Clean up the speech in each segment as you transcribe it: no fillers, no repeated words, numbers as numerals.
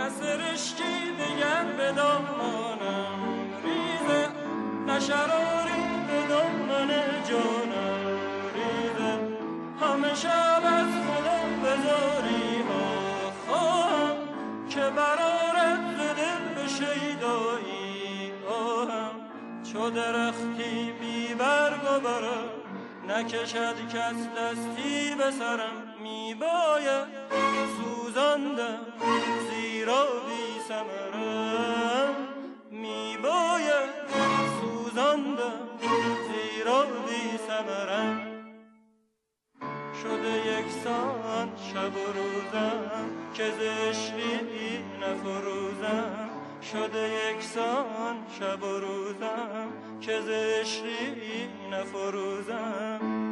سرشکی دیگر به دامانم ریزه، نه شراری به دامن جانم ریزه. همه شب از خودم بذاری ها خواهم که برارت ز دل به شیدایی آهم. چو درختی بی برگ و برم نکشد کس دستی به سرم، می باید سوزاندم زیرا بی ثمرم، می باید سوزاندم زیرا بی ثمرم. شده یکسان شب و روزم که ز عشقی نفروزم، شده یکسان شب و روزم که ز عشقی نفروزم.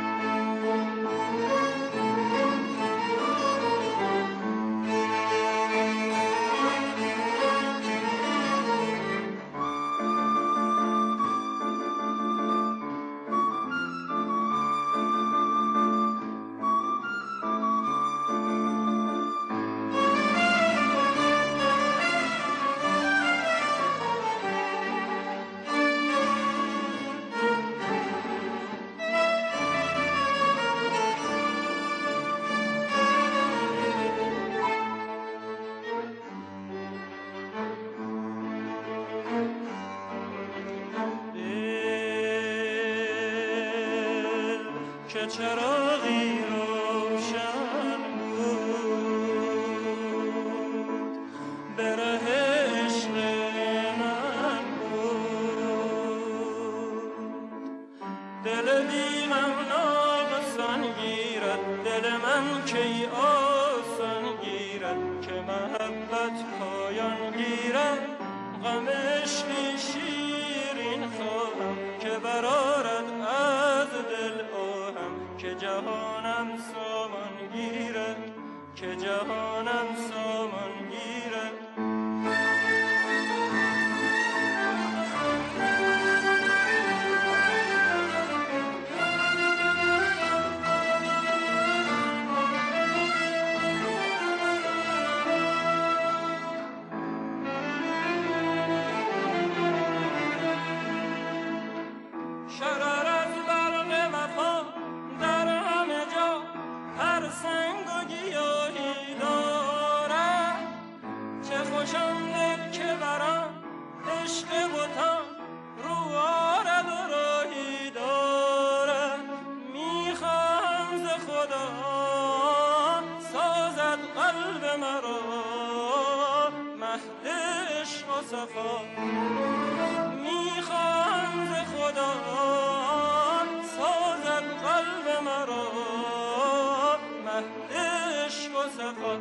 که چراغی روشن بود به ره عشق من بود. دل دیمم ناقصان گیرد، دل من کی آسان گیرد که محبت پایان گیرد. غم عشقی شیرین خواهم که برارد از دل که جهانم سامان گیرد، که جهانم سامان گیرد. شرر از برق وفا در همه جا هر سنگ و گیاهی دارد. چه خوشم دل که برم عشق بتان رو آرد و راهی دارد. میخواهم ز خدا سازد قلب مرا مهد عشق و صفا. میخواهم ز خدا سازد قلب مرا مهد عشق و صفا.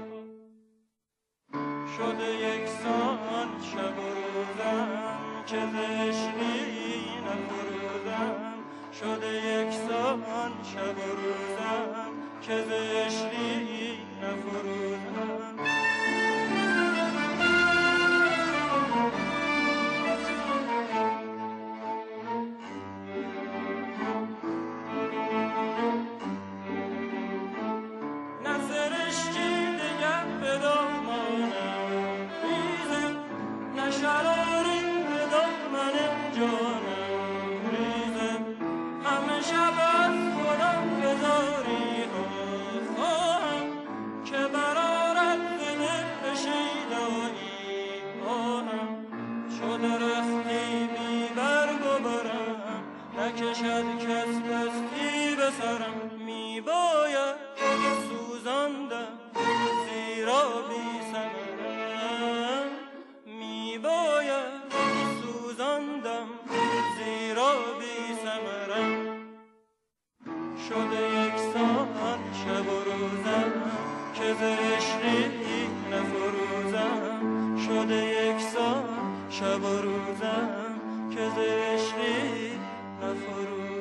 شده یکسان شب و روزم که ز عشقی نفروزم، شده یکسان شب و روزم که ز عشقی نفروزم. شراری به دامن جانم ریزه، همه شب از خودم بذاری خواهم که برارد ز دل به شیدایی آهم. چو درختی بی برگ و برم نکشد کس دستی به سرم، می باید سوزاندم زیرا بی ثمرم، می باید سوزاندم زیرا بی ثمرم. شده یکسان شب و روزم که ز عشقی نفروزم، شده یکسان شب و روزم که ز عشقی نفروزم.